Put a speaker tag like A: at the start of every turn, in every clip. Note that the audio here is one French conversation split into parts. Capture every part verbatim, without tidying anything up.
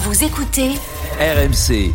A: Vous écoutez
B: R M C.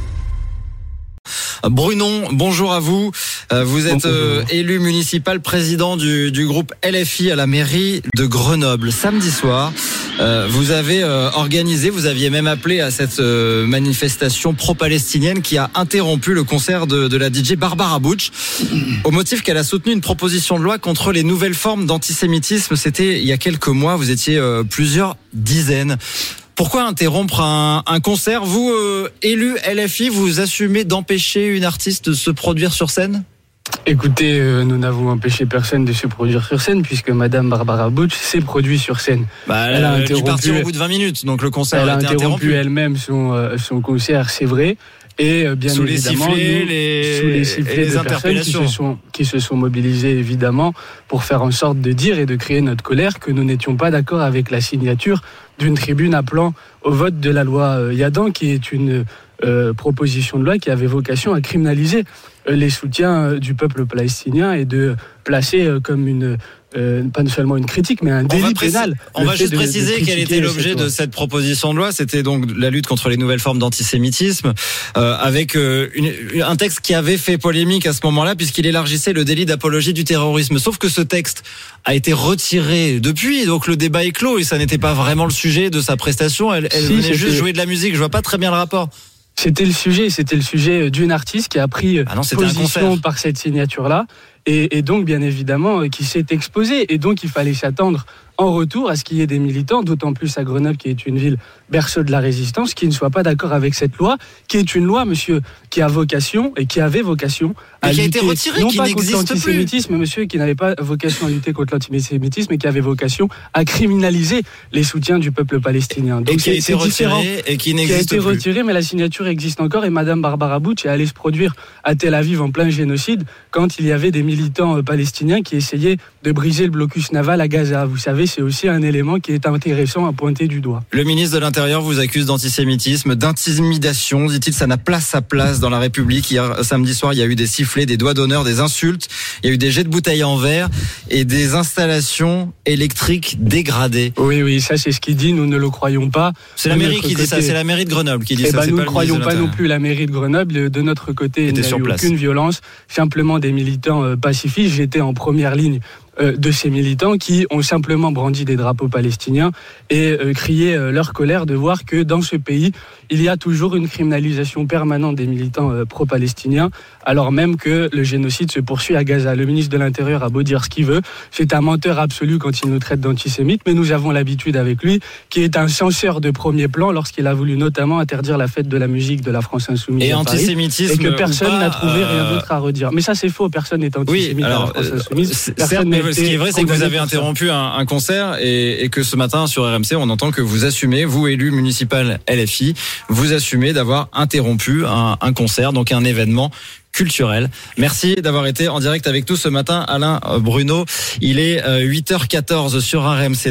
C: Brunon, bonjour à vous. Vous êtes euh, élu municipal, président du, du groupe L F I à la mairie de Grenoble. Samedi soir, euh, vous avez euh, organisé, vous aviez même appelé à cette euh, manifestation pro-palestinienne qui a interrompu le concert de, de la D J Barbara Butch au motif qu'elle a soutenu une proposition de loi contre les nouvelles formes d'antisémitisme. C'était il y a quelques mois, vous étiez euh, plusieurs dizaines. Pourquoi interrompre un, un concert ? Vous, euh, élu L F I, vous assumez d'empêcher une artiste de se produire sur scène ?
D: Écoutez, euh, nous n'avons empêché personne de se produire sur scène puisque Madame Barbara Butch s'est produite sur scène.
C: Bah, elle, elle a interrompu, dû partir au bout de vingt minutes, donc le concert
D: elle
C: a,
D: a
C: été
D: interrompu.
C: interrompu
D: elle-même son, euh, son concert, c'est vrai. Et euh, bien
C: sous
D: évidemment,
C: les sifflets,
D: nous,
C: les,
D: sous les sifflets
C: et les
D: de personnes qui se, sont, qui se sont mobilisées évidemment pour faire en sorte de dire et de créer notre colère que nous n'étions pas d'accord avec la signature d'une tribune appelant au vote de la loi Yadan, qui est une euh, proposition de loi qui avait vocation à criminaliser euh, les soutiens du peuple palestinien et de placer euh, comme une Euh, pas seulement une critique, mais un délit pénal.
C: On va juste de, préciser de quel était l'objet de cette proposition de loi. C'était donc la lutte contre les nouvelles formes d'antisémitisme, euh, avec euh, une, un texte qui avait fait polémique à ce moment-là, puisqu'il élargissait le délit d'apologie du terrorisme. Sauf que ce texte a été retiré depuis, donc le débat est clos, et ça n'était pas vraiment le sujet de sa prestation. Elle, elle si, venait juste jouer de la musique. Je vois pas très bien le rapport.
D: C'était le sujet, c'était le sujet d'une artiste qui a pris
C: ah non,
D: position par cette signature-là. Et, et donc, bien évidemment, qui s'est exposé. Et donc, il fallait s'attendre en retour à ce qu'il y ait des militants, d'autant plus à Grenoble, qui est une ville berceau de la résistance, qui ne soient pas d'accord avec cette loi, qui est une loi, monsieur, qui a vocation et qui avait vocation à
C: qui a
D: lutter,
C: été retirée,
D: non
C: qui
D: pas contre l'antisémitisme,
C: plus.
D: monsieur, qui n'avait pas vocation à lutter contre l'antisémitisme, mais qui avait vocation à criminaliser les soutiens du peuple palestinien. Donc,
C: et qui a été retirée et qui n'existe
D: plus. Qui a été
C: plus.
D: retirée, mais la signature existe encore. Et Madame Barbara Butch est allée se produire à Tel Aviv en plein génocide quand il y avait des militants palestiniens qui essayaient de briser le blocus naval à Gaza. Vous savez, c'est aussi un élément qui est intéressant à pointer du doigt.
C: Le ministre de l'Intérieur vous accuse d'antisémitisme, d'intimidation, dit-il, ça n'a pas sa place dans la République. Hier, samedi soir, il y a eu des sifflets, des doigts d'honneur, des insultes, il y a eu des jets de bouteilles en verre et des installations électriques dégradées.
D: Oui, oui, ça c'est ce qu'il dit, nous ne le croyons pas.
C: C'est la mairie qui côté... dit ça, c'est la mairie de Grenoble qui dit
D: eh
C: ça.
D: Ben,
C: c'est
D: nous
C: pas
D: ne croyons pas non plus la mairie de Grenoble. De notre côté, il n'y a eu
C: place.
D: aucune violence, simplement des militants pacifistes. J'étais en première ligne de ces militants qui ont simplement brandi des drapeaux palestiniens et euh, crié euh, leur colère de voir que dans ce pays, il y a toujours une criminalisation permanente des militants euh, pro-palestiniens, alors même que le génocide se poursuit à Gaza. Le ministre de l'Intérieur a beau dire ce qu'il veut, c'est un menteur absolu quand il nous traite d'antisémites, mais nous avons l'habitude avec lui, qui est un censeur de premier plan lorsqu'il a voulu notamment interdire la fête de la musique de la France Insoumise
C: et
D: à
C: antisémitisme
D: Paris, et que personne
C: pas,
D: n'a trouvé
C: euh...
D: rien d'autre à redire. Mais ça c'est faux, personne n'est antisémite
C: oui, alors,
D: à la France Insoumise. Personne
C: certes, ce qui est vrai, c'est que vous avez interrompu un, un concert et, et que ce matin sur R M C, on entend que vous assumez, vous élu municipal L F I, vous assumez d'avoir interrompu un, un concert, donc un événement culturel. Merci d'avoir été en direct avec nous ce matin, Alain Bruno. Il est huit heures quatorze sur R M C.